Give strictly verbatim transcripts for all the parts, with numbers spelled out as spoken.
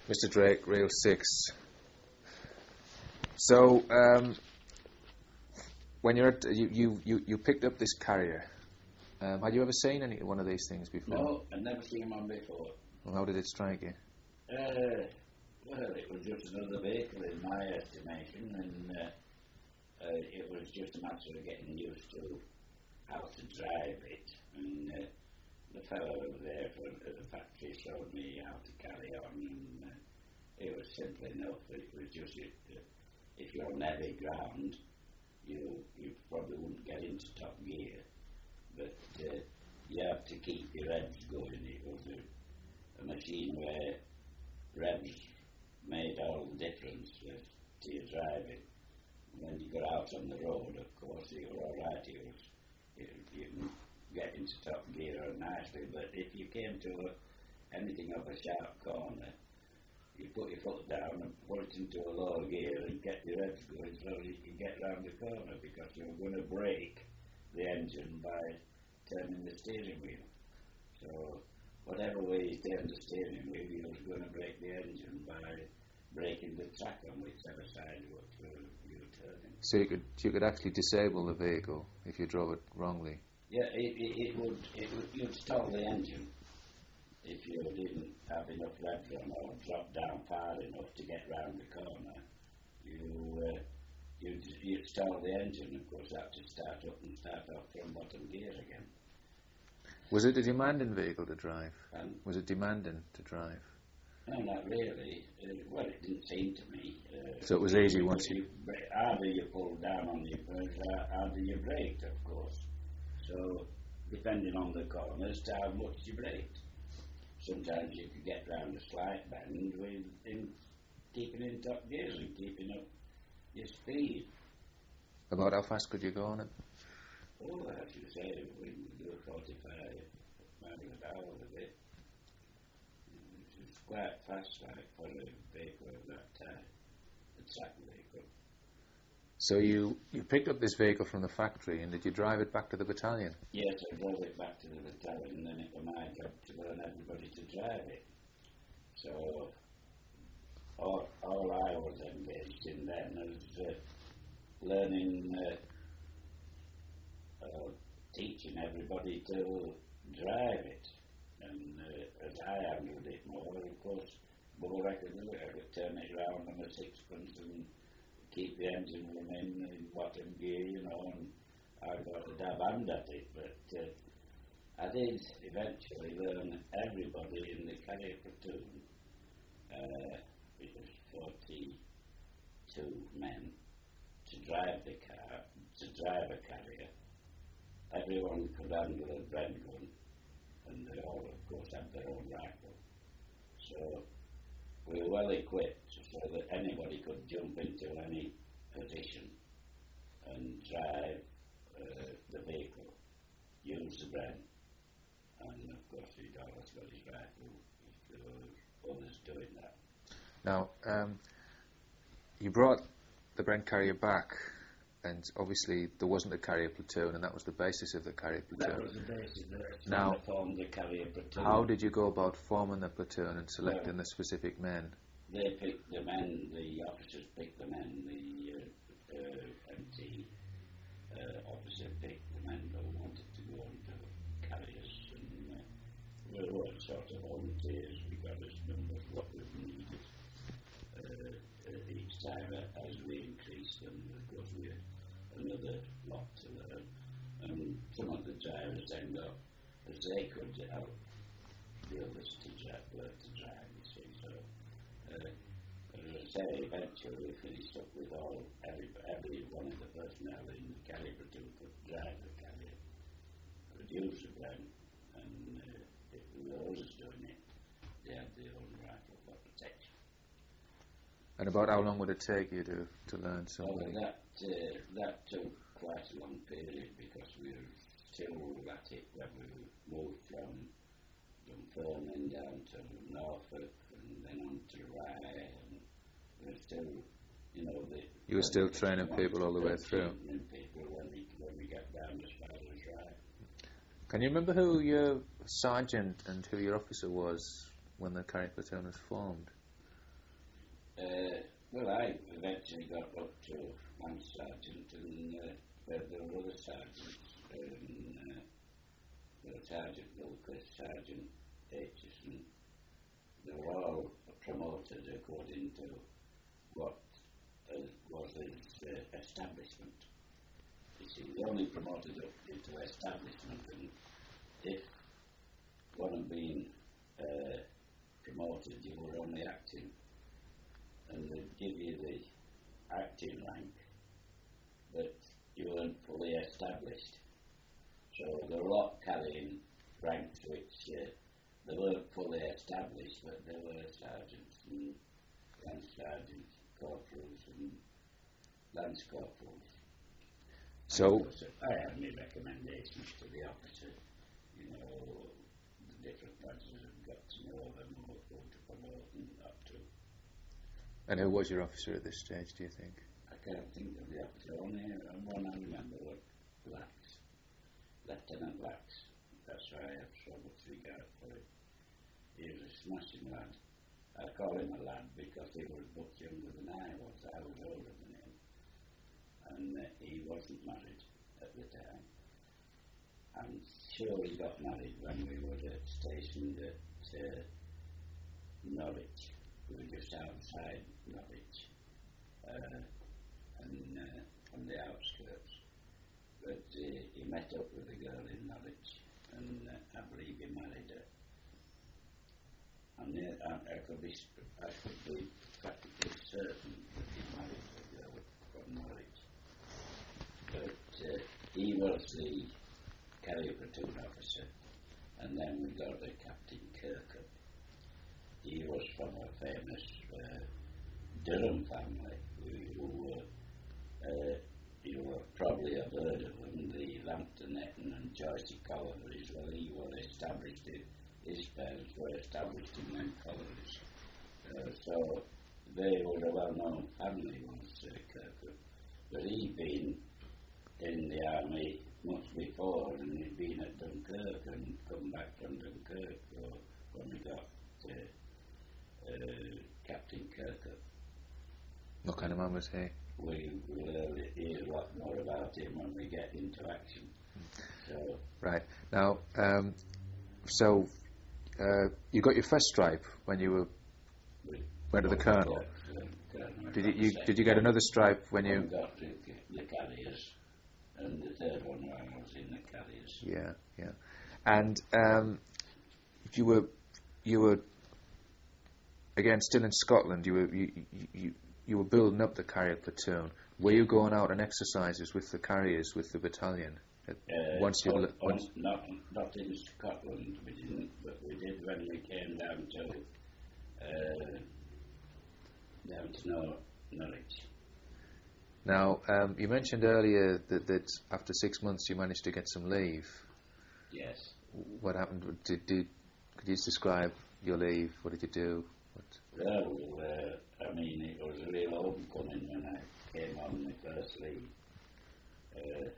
Mister Drake, Reel six. So, um, when you're at, you, you, you, you picked up this carrier. Um, had you ever seen any one of these things before? No, I'd never seen one before. Well, how did it strike you? Uh, well, it was just another vehicle in my estimation, and uh, uh, it was just a matter of getting used to how to drive it. And uh, the fellow over there from at the factory showed me how to carry on, and uh, it was simple enough. It was just it, uh, if you're on heavy ground, you you probably wouldn't get into top gear, but uh, you have to keep your revs going. It was a, a machine where revs made all the difference uh, to your driving. When you got out on the road, of course, you were all right. It was, you, you can get into top gear nicely, but if you came to a, anything of a sharp corner, you put your foot down and put it into a low gear and get your revs going so you can get round the corner, because you're going to brake the engine by turning the steering wheel. So whatever way you turn the steering wheel, you're going to brake the engine by braking the track on whichever side you were, you were turning. So you could you could actually disable the vehicle if you drove it wrongly? Yeah, it, it, it would it would you'd stall the engine if you didn't have enough revs on or drop down far enough to get round the corner. You uh, you'd, you'd stall the engine, of course, have to start up and start off from bottom gear again. Was it a demanding vehicle to drive? Um, Was it demanding to drive? No, not really. Uh, well, it didn't seem to me. Uh, So it was easy once you... you either you pulled down on the brakes, either you braked, of course. So, depending on the corners, to how much you braked. Sometimes you could get round a slight bend with in keeping in top gears and keeping up your speed. About how fast could you go on it? Oh, as you say, we could do forty-five miles an hour with it. It's quite fast, like, for a vehicle of that time, a track vehicle. So you, you picked up this vehicle from the factory, and did you drive it back to the battalion? Yes, I drove it back to the battalion, and then it was my job to learn everybody to drive it. So all, all I was engaged in then was uh, learning, uh, uh, teaching everybody to drive it. And uh, as I handled it more, of course, more I could do it. I could turn it around on a sixpence and keep the engine running in bottom gear, you know, and I got a dab hand at it. But uh, I did eventually learn everybody in the carrier platoon. Uh, it was forty-two men to drive the car, to drive a carrier. Everyone could handle a Bren gun, and they all, of course, had their own rifle. So we were well equipped so that anybody could jump into any position and drive uh, the vehicle, use the Bren, and of course he'd always got his rifle if there were others doing that. Now, um, you brought the Brent carrier back, and obviously there wasn't a carrier platoon, and that was the basis of the carrier platoon. That was the basis. That's now, when I formed the carrier platoon. How did you go about forming the platoon and selecting well, the specific men? They picked the men, the officers picked the men, the uh, uh, M T uh, officer picked the men who wanted to go into carriers, and uh, we were sort of volunteers. We got us numbers what we needed uh, uh, each time as we increased, and of course we had another lot to learn. And some of the drivers then got, as they could help the others to drive, learn to drive, you see. So, uh, as I say, eventually we finished up with all, every, every one of the personnel in the carrier platoon could drive the carrier, could use the Bren, and uh, if there were others doing it, they had their own rifle for protection. And about how long would it take you to, to learn something? Well, that, uh, that took quite a long period, because we were still at it when we moved from Dunfermline down to Norfolk and then on to Rye, and we were still, you know, the... You were still training people all the way through? Training people when we, when we got down as far as Rye. Can you remember who your sergeant and who your officer was when the carrier platoon was formed? Uh, well, I eventually got up to one sergeant, and uh, there there were other sergeants, and uh, there was Sergeant Lucas, Sergeant Aitchison. They were all promoted according to what uh, was his uh, establishment. You see, they only promoted up into establishment, and if one had been uh, promoted, you were only acting, and they'd give you the acting rank, but you weren't fully established. So there were a lot carrying ranks which uh, they weren't fully established, but they were sergeants and lance sergeants, corporals and lance corporals. So I had my recommendations to the officer, you know, the different branches have got to know them, who to promote and up to. and who was your officer at this stage, do you think? I can't think of the officer, only one I remember was Lax, Lieutenant Lax. That's why I have so much regard for him. He was a smashing lad. I call him a lad because he was much younger than I was. I was older than him. And uh, he wasn't married at the time. I'm sure he got married when we were uh, stationed at uh, Norwich. We were just outside Norwich, uh, and uh, on the outskirts. But uh, he met up with a girl in Norwich, and uh, I believe he married her. And uh, I, I could be, I could be practically certain that he married a girl from Norwich. But uh, he was the carrier platoon officer, and then we got the Captain Kirkup. He was from a famous uh, Durham family, who were, uh, you will probably have heard of them, the Lambton Eton and Joyce collieries. Well, he was established, in, his parents were established in them collieries. Uh, so they were a well-known family, was uh, Kirkup. But he'd been in the army much before, and he'd been at Dunkirk and come back from Dunkirk so when we got uh, uh, Captain Kirkup. What kind of man was he? We will hear a lot more about him when we get into action. So, right. Now, um, so uh, you got your first stripe when you were went to the Colonel. Did you, you did you get another stripe when you? We got the, the carriers, and the third one when I was in the carriers. Yeah, yeah. And um, you were you were again still in Scotland. You were you, you you were building up the carrier platoon. Were you going out on exercises with the carriers with the battalion? Uh, once you on, li- once on, not not in Scotland we didn't, but we did when we came down to uh, down to Nor- Norwich. Now, um, you mentioned earlier that, that after six months you managed to get some leave. Yes. What happened? Did, did could you just describe your leave? What did you do? What? Well, uh, I mean, it was a real homecoming when I came on my first leave. Uh,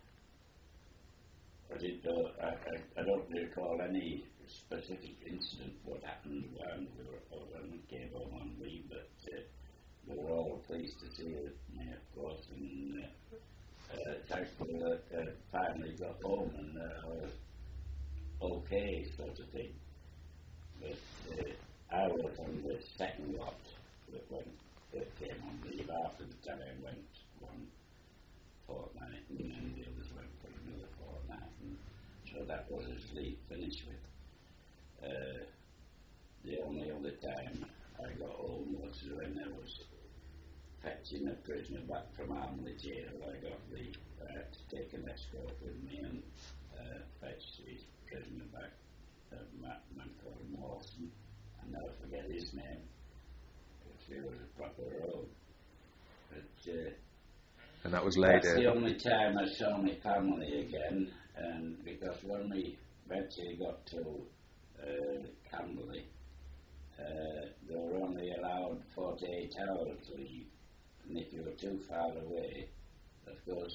I did. Uh, I, I, I don't recall any specific incident what happened when we were or when we came home on leave, but uh, we were all pleased to see me, of course, and uh, uh, thankful that I uh, finally got home and uh, I was okay, sort of thing. But uh, I was on the second lot that went that came on leave after the time I went one fortnight, and then the others went for another fortnight, and so that was his leave finished with. Uh, the only other time I got home was when I was fetching a prisoner back from Armley Jail. I got leave. I had to take an escort with me and uh, fetch his prisoner back. A man called Mawson. I'll never forget his name. He was a proper rogue. But uh, And that was that's later. the only time I saw my family again, and because when we eventually got to uh, Camberley, uh, they were only allowed forty-eight hours leave, and if you were too far away, of course,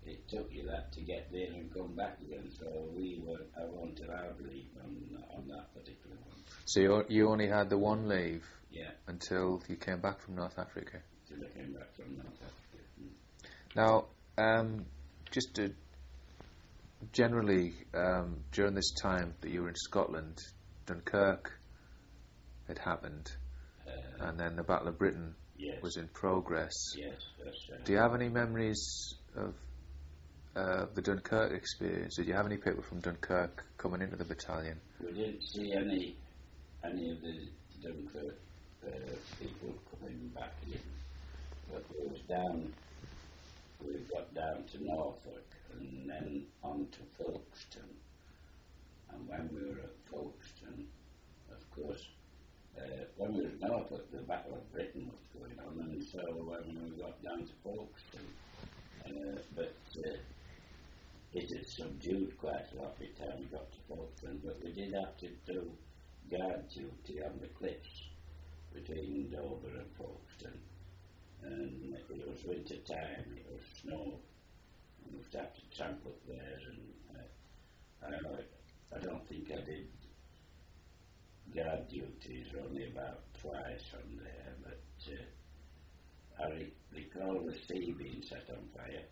it took you that to get there and come back again. So we were, I weren't allowed leave on, on that particular one. So you, you only had the one leave Yeah, until you came back from North Africa. till I came back from North Africa. Mm. Now, um, just to generally, um, during this time that you were in Scotland, Dunkirk had happened, Uh, and then the Battle of Britain yes, was in progress. yes, that's right. Do you have any memories of uh, the Dunkirk experience? Did you have any people from Dunkirk coming into the battalion? We didn't see any any of the Dunkirk uh, people coming back in, but we was down. We got down to Norfolk and then on to Folkestone. And when we were at Folkestone, of course, uh, when we were at Norfolk, the Battle of Britain was going on, and so when we got down to Folkestone, uh, but uh, it had subdued quite a lot by the time we got to Folkestone, but we did have to do guard duty on the cliffs between Dover and Folkestone. And it was winter time, it was snow, and we used to have to tramp up there, and uh, I, I don't think I did guard duties only about twice on there, but uh, I re- recall the sea being set on fire,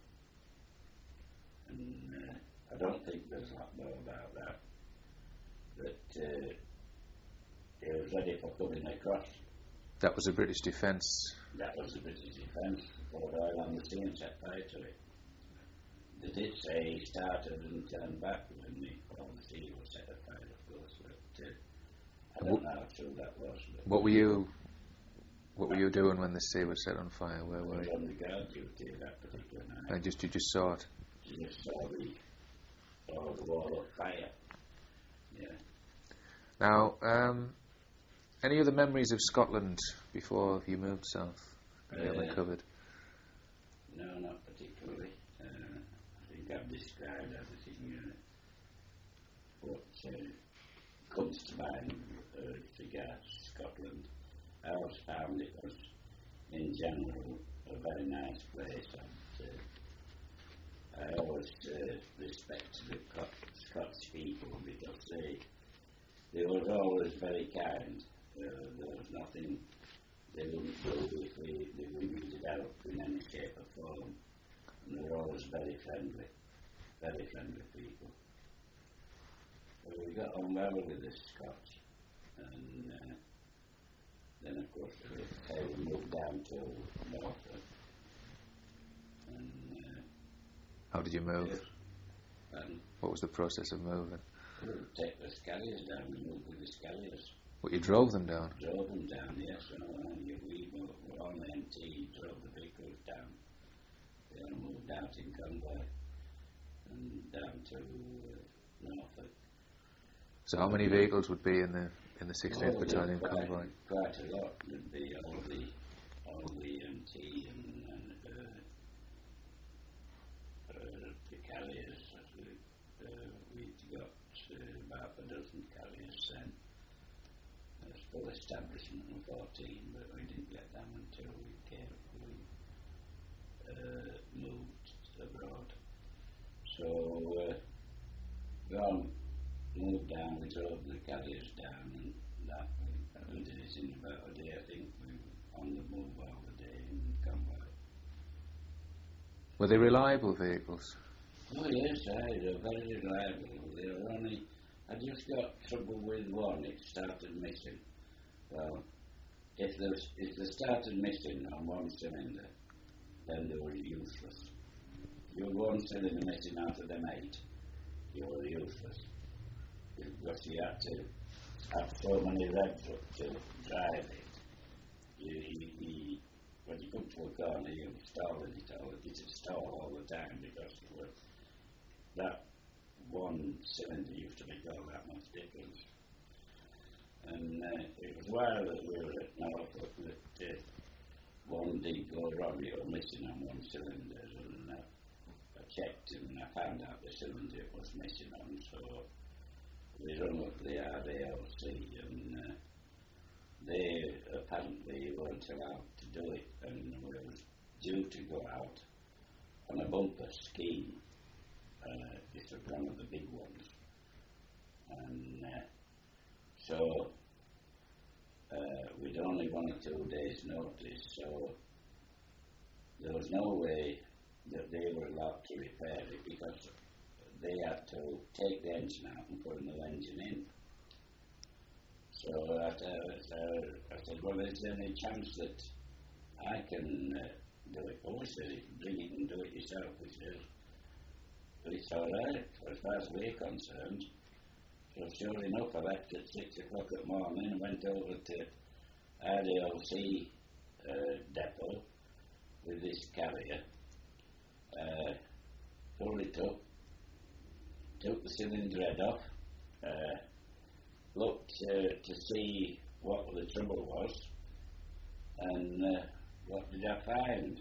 and uh, I don't think there's a lot more about that, but uh, it was ready for coming across. That was a British defence. That was the British defence, poured oil on the sea and set fire to it. They did say he started and turned back when the, all the sea was set afire, of course, but uh, I don't know how true that was. But What were you? What were you doing when the sea was set on fire? Where I were was you? on the guard duty that particular night. I just you just saw it. You just saw the, all the wall of fire. Yeah. Now, um, any other memories of Scotland before you moved south? You Uh, haven't covered. No, not particularly. Uh, I think I've described everything. Uh, what uh, comes to mind uh, with regards to Scotland. I always found it was, in general, a very nice place. And, uh, I always uh, respected the Co- Scots people because they they were always very kind. Uh, there was nothing they wouldn't do if we, if we needed help in any shape or form. And they were always very friendly, very friendly people. So we got on well with the Scots. And uh, then, of course, we, uh, we moved down to Norfolk. And, uh, How did you move? yes, and What was the process of moving? we would take the Scalliers down. We moved with the Scalliers. What, you drove them down? Drove them down, yes. And uh, we moved, were on the M T, drove the vehicles down. They all moved out in convoy and down to uh, Norfolk. So how many vehicles would be in the in the sixteenth Oh, Battalion quite, convoy? Quite a lot. There'd be all the all the M T and, and uh, uh, the carriers. Uh, we'd got uh, about a dozen carriers then. There's full establishment of fourteen, but we didn't get them until we came we uh, moved abroad. So uh, gone. Moved down, we drove the carriers down, and that we, we did it in about a day. I think we were on the move all the day and come back. Were they reliable vehicles? Oh yes, I, they're very reliable. They were only, I just got trouble with one. It started missing. Well, if they if they started missing on one cylinder, then they were useless. You had one cylinder missing out of them eight, you were useless. Because you had to have so many revs up to drive it. You, you, you, when you come to a corner, you stall it all. It would stall all the time because it was, that one cylinder used to make all that much difference. And uh, it was while that we were at Norfolk that uh, one did go wrong. It was missing on one cylinder, and uh, I checked and I found out the cylinder it was missing on. So we rung up the R A L C, and uh, they apparently weren't allowed to do it, and we was due to go out on a bumper scheme. Uh, this was one of the big ones. And uh, so uh, we'd only one or two days' notice, so there was no way that they were allowed to repair it because they had to take the engine out and put a new engine in. So I, uh, I said, well, is there any chance that I can uh, do it? Oh, he said, bring it and do it yourself. He said, but it's all right, as far as we're concerned. So sure enough, I left at six o'clock at morning and went over to R D L C uh, depot with this carrier, uh, pulled it up, took the cylinder head off, uh, looked uh, to see what the trouble was, and uh, what did I find?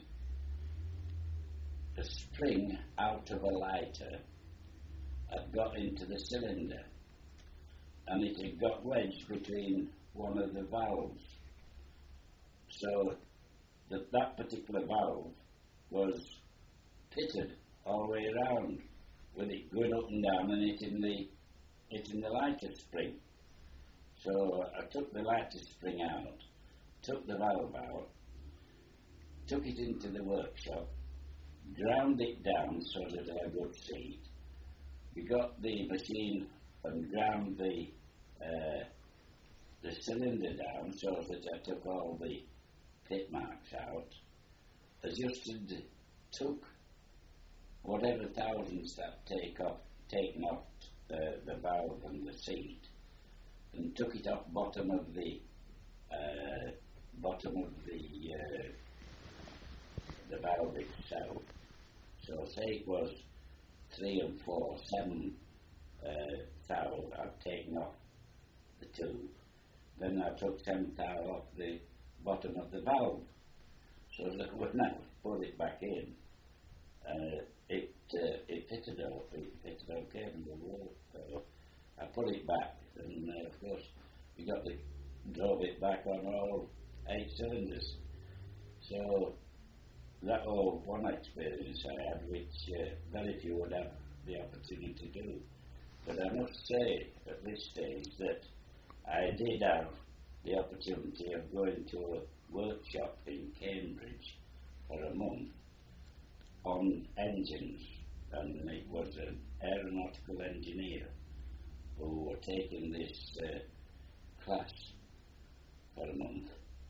The spring out of a lighter had got into the cylinder, and it had got wedged between one of the valves. So that that particular valve was pitted all the way around, with it going up and down and hitting the hitting the lighter spring. So I took the lighter spring out, took the valve out, took it into the workshop, ground it down so that I could see it. We got the machine and ground the uh, the cylinder down so that I took all the pit marks out, adjusted, took whatever thousandths that take off, taken off uh, the valve and the seat, and took it off bottom of the uh, bottom of the uh, the valve itself. So say it was three and four, seven uh, thou I've taken off the tube. Then I took ten thou off the bottom of the valve. So that when I put it back in, uh, it uh, it fitted out, it fitted okay in the wall. So I put it back, and uh, of course we got the drove it back on all eight cylinders. So that was one experience I had, which uh, very few would have the opportunity to do. But I must say at this stage that I did have the opportunity of going to a workshop in Cambridge for a month on engines, and it was an aeronautical engineer who were taking this uh, class for a month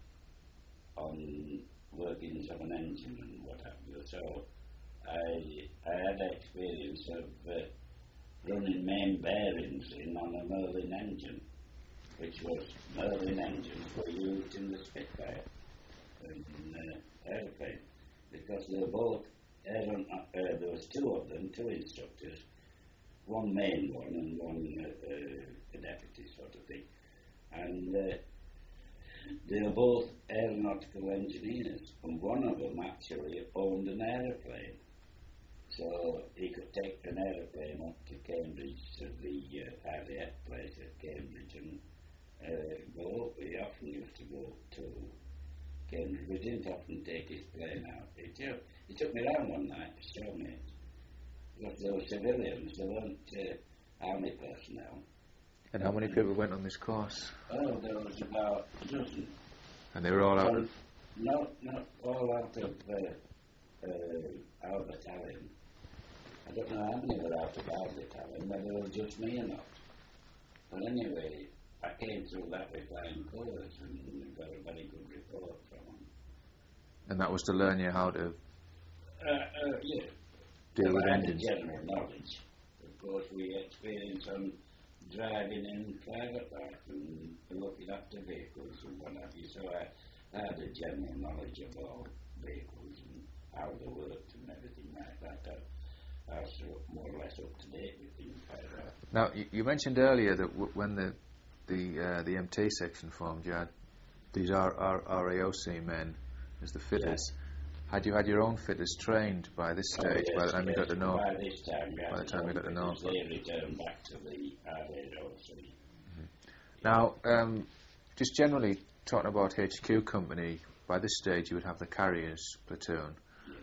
on workings of an engine and what have you. So I, I had experience of uh, running main bearings in on a Merlin engine, which was Merlin engines were used in the Spitfire and uh, airplane, because they were both aeron- uh, there was two of them, two instructors, one main one and one uh, uh, a deputy sort of thing, and uh, they were both aeronautical engineers, and one of them actually owned an aeroplane. So he could take an aeroplane up to Cambridge, to the uh, R A F place at Cambridge, and uh, go up. He often used to go to Cambridge. We didn't often take his plane out. He took, he took me round one night to show me it. Because there were civilians, there weren't uh, army personnel. And how many people went on this course? Oh, there was about a dozen. And they were all out of... No, not all out of uh, uh, our battalion. I don't know how many were out of our battalion, whether it was just me or not. But anyway, I came through that with flying colours and got a very good report from them. And that was to learn you how to... Uh, uh, yeah. Deal well, with I had engines. general knowledge. Of course, we experienced on driving in private life and looking after vehicles and what have you. So I, I had a general knowledge of all vehicles and how they worked and everything like that. I, I was more or less up to date with things like that. Now, you, you mentioned earlier that w- when the the uh, the M T section formed, you had these R- R- R A O C men as the fitters. Yeah. Had you had your own fitters trained by this stage, Oh, yes, by the time yes. you got to know? By this time, we had By the time we got to know. they returned back to the R A O C. Now, um, just generally talking about H Q company, by this stage you would have the carriers platoon. Yeah.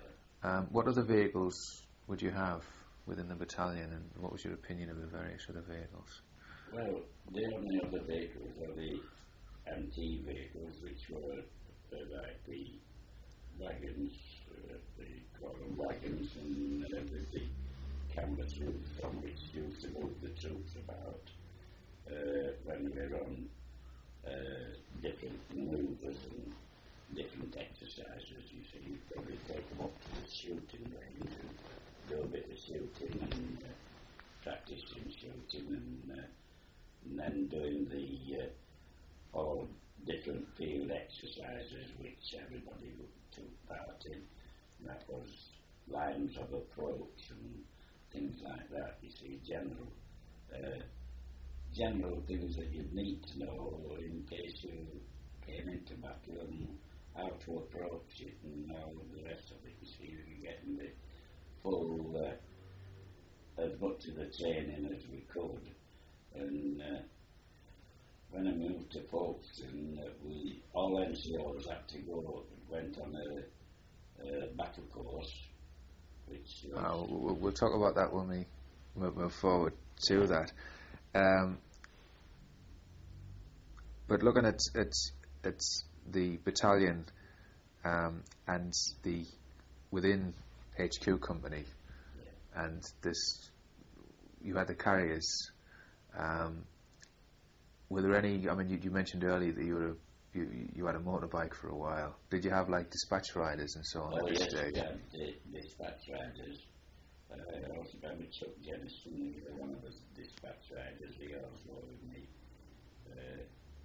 Um, what other vehicles would you have within the battalion, and what was your opinion of the various other vehicles? Well, the only other vehicles are the M T vehicles, which were uh, like the wagons, uh, the column wagons, and uh, with the canvas roofs on which used to move the troops about uh, when we were on uh, different manoeuvres and different exercises. You see, you probably take them up to the shooting range and do a bit of shooting and uh, practicing shooting and, uh, and then doing the uh, all different field exercises which everybody took part in. That was lines of approach and things like that. You see, general uh, general things that you'd need to know in case you came into battle and how to approach it and all of the rest of it. You see, you're getting the full, uh, as much of the training as we could. And uh, when I moved to Folkestone, uh, we all N C Os had to go, went on a, a battle course, which was Uh, we'll, we'll talk about that when we move, move forward to that. Um, but looking at, at, at the battalion um, and the within H Q company, yeah. and this, you had the carriers. Um, were there any? I mean, you, you mentioned earlier that you were a, you, you had a motorbike for a while. Did you have like dispatch riders and so on Oh, at this yes, stage? we had the dispatch riders. Uh, I also remember Chuck Jennison, he was one of the dispatch riders. He also with me. Uh,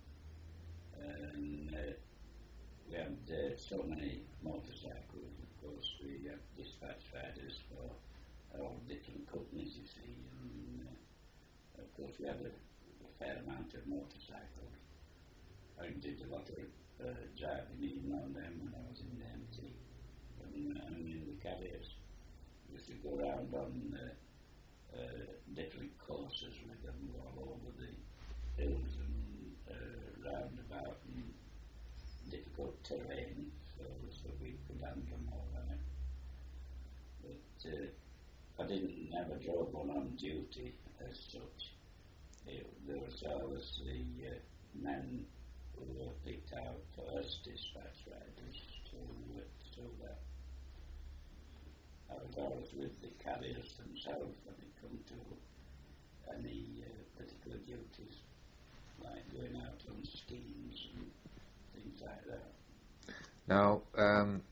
and uh, we had uh, so many motorcycles. Of course, we had dispatch riders for all different companies, you see. And uh, of course, we had a, a fair amount of motorcycles. I did a lot of uh, driving even on them when I was in the M T. And, uh, and in the carriers, we used to go around on uh, uh, different courses with them all over the hills and uh, roundabout and difficult terrain, so, so we could handle them all right. But uh, I didn't never drove one on duty as such. It, there was always the uh, men who were picked out for us dispatch riders to, uh, so that I was always with the carriers themselves when it come to any uh, particular duties, like going out on schemes and things like that. Now, um,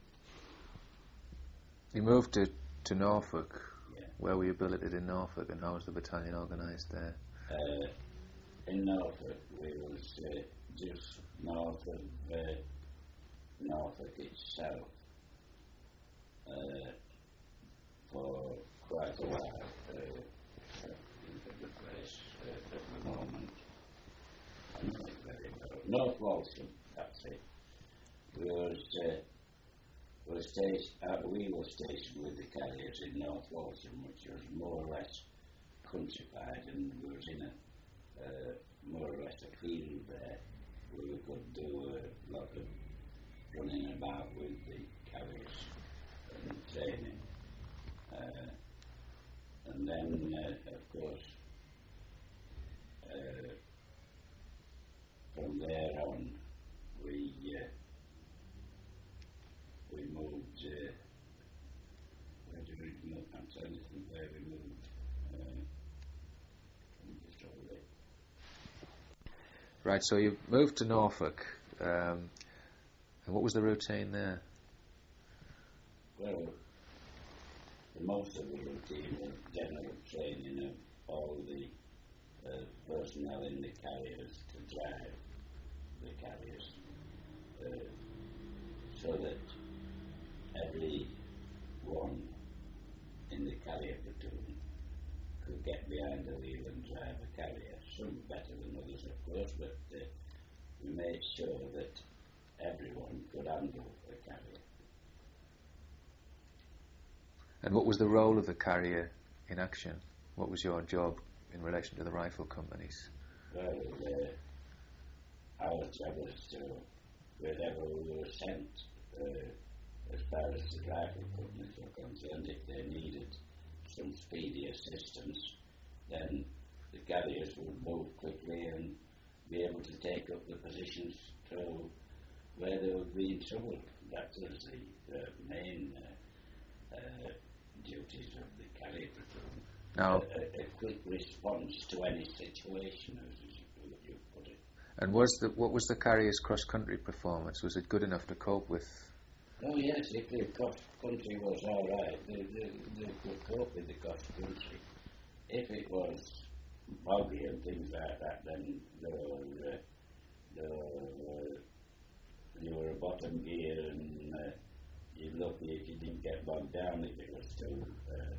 you moved to, to Norfolk. Yeah. Where were you billeted in Norfolk, and how was the battalion organised there? Uh, in Norfolk, we was uh, just north of uh, Norfolk itself uh, for quite a while. Uh, I think of the place uh, at the moment. I know it very well. North Walsham, that's it. We was uh, were station, uh, we were stationed with the carriers in North Walsham, which was more or less countrified, and we was in a uh, more or less a field there where we could do a lot of running about with the carriers and training. Uh, and then, uh, of course, uh, from there on, we uh, we moved. Uh, where did we move? I'm trying to think where we moved. Uh, I'm just over there. Right, so you moved to Norfolk, um, and what was the routine there? Well, most of the routine was general training of all the uh, personnel in the carriers to drive the carriers, uh, so that every one in the carrier platoon could get behind the wheel and drive a carrier. Some better than others, of course, but uh, we made sure that everyone could handle a carrier. And what was the role of the carrier in action? What was your job in relation to the rifle companies? Well, uh, our job was to, wherever we were sent, uh, as far as the rifle companies were concerned, if they needed some speedy assistance, then the carriers would move quickly and be able to take up the positions to where they would be in trouble. That was the uh, main uh, uh, duties of the carrier platoon. Now, a, a, a quick response to any situation, as you, you put it. and was the what was the carrier's cross-country performance? Was it good enough to cope with? Oh yes, if the cross country was all right, they, they, they could cope with the cross country. If it was boggy and things like that, then they were, uh, they were, uh, you were a bottom gear, and uh, you're lucky if you didn't get bogged down if it was too. Uh,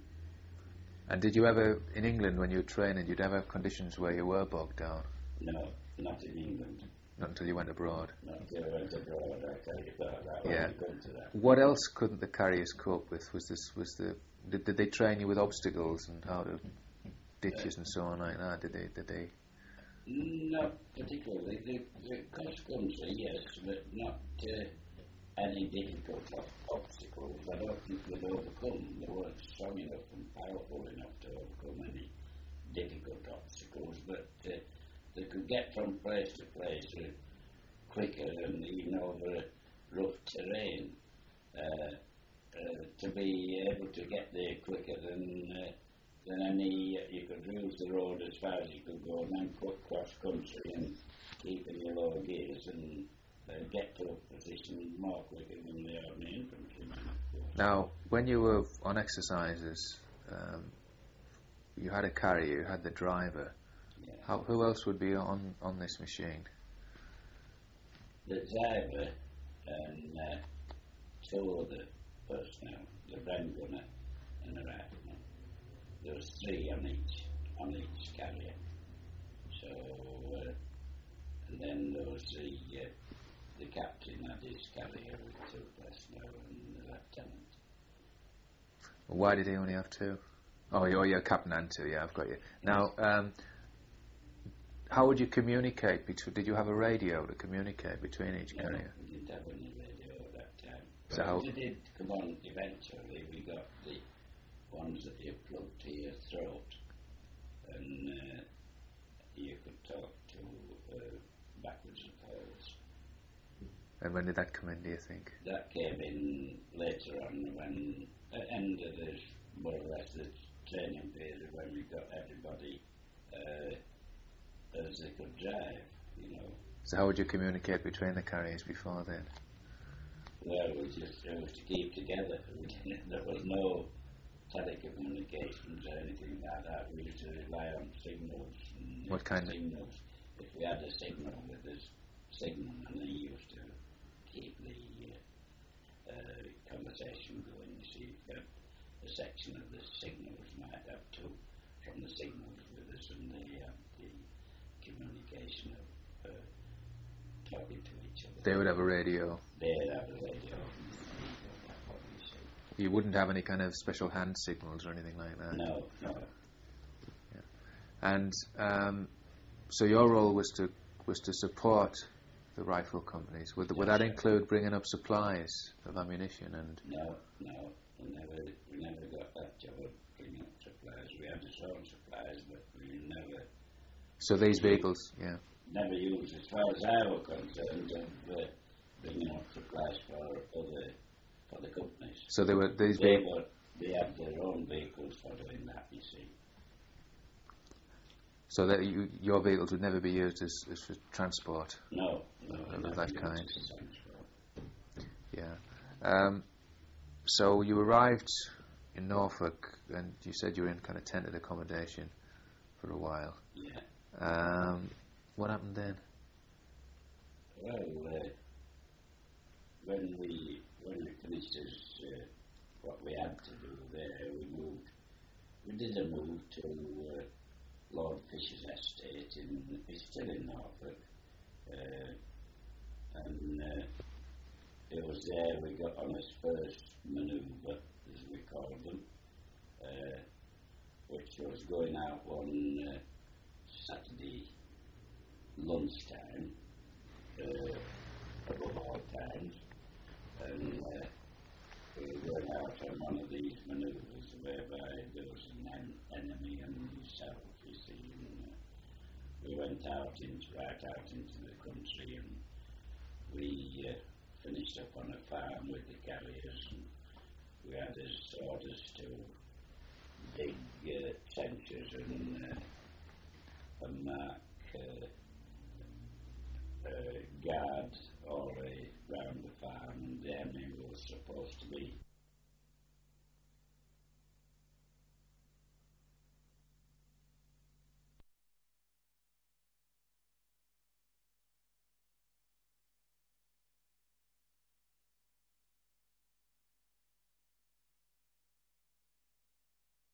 And did you ever, in England, when you were training, you'd ever have conditions where you were bogged down? no, not in England. Not until you went abroad. Not until I went abroad, I tell you that. that Yeah. when you come to that. What else couldn't the carriers cope with? Was this was the did, did they train you with obstacles and how to ditches and so on like that? Did they did they? Not particularly. The, the cross country, yes, but not uh, any difficult ob- obstacles. I don't think they'd overcome. They weren't strong enough and powerful enough to overcome any difficult obstacles, but uh, they could get from place to place uh, quicker and even over rough terrain. Uh, uh, to be able to get there quicker than uh, than any, uh, you could use the road as far as you could go and then cut cross country and keep in your lower gears and uh, get to a position more quicker than the ordinary infantryman. Now, when you were on exercises, um, you had a carrier, you had the driver. Yeah. How, who else would be on, on this machine? The driver and uh, two other personnel, the Bren gunner and the rifleman. There was three on each on each carrier. So, uh, and then there was the uh, the captain had his carrier with two personnel and the lieutenant. Why did he only have two? Oh, you're, you're captain and two, yeah, I've got you. Now, um, how would you communicate between, did you have a radio to communicate between each No, carrier? we didn't have any radio at that time. So how- We did come on eventually. We got the ones that you plugged to your throat, and uh, you could talk to uh, backwards and forwards. And when did that come in, do you think? That came in later on when, at the end of the, more or less, the training period when we got everybody uh, as they could drive, you know. So how would you communicate between the carriers before then? Well, we just chose to keep together. We didn't, there was no telecommunications or anything like that. We used to rely on signals. And What kind of- signals? If we had a signal with this signal, and he used to keep the uh, uh, conversation going. You see, if uh, a section of the signals might have two from the signals with us, and they have the communication of uh, talking to each other. They would have a radio. They'd have a radio. That's what we see. You wouldn't have any kind of special hand signals or anything like that? No, no. And um, so your role was to was to support the rifle companies. Would, would that Yes. include bringing up supplies of ammunition and? No, no, we never, we never got that job of bringing up supplies. We had our own supplies, but we never, So these vehicles, yeah. never used, as far as I was concerned, of uh, bringing up supplies for other, for the companies. So they were these They vehicles. were, they had their own vehicles for doing that, you see. So that you, your vehicles would never be used as, as for transport. No, no. Of never that used kind. as a transport. Yeah. Um, so you arrived in Norfolk, and you said you were in kind of tented accommodation for a while. Yeah. Um, what happened then? Well, uh, when we when we finished as, uh, what we had to do there, we moved. We did a move to uh, Lord Fisher's estate in it's still in Norfolk, uh, and uh, it was there we got on his first manoeuvre, as we called them, uh, which was going out one uh, Saturday lunchtime. Uh, above all times, and uh, out on one of these manoeuvres whereby there was an en- enemy and yourself, you see. And, uh, we went out into, right out into the country, and we uh, finished up on a farm with the carriers, and we had his orders to dig uh, trenches and, uh, and mark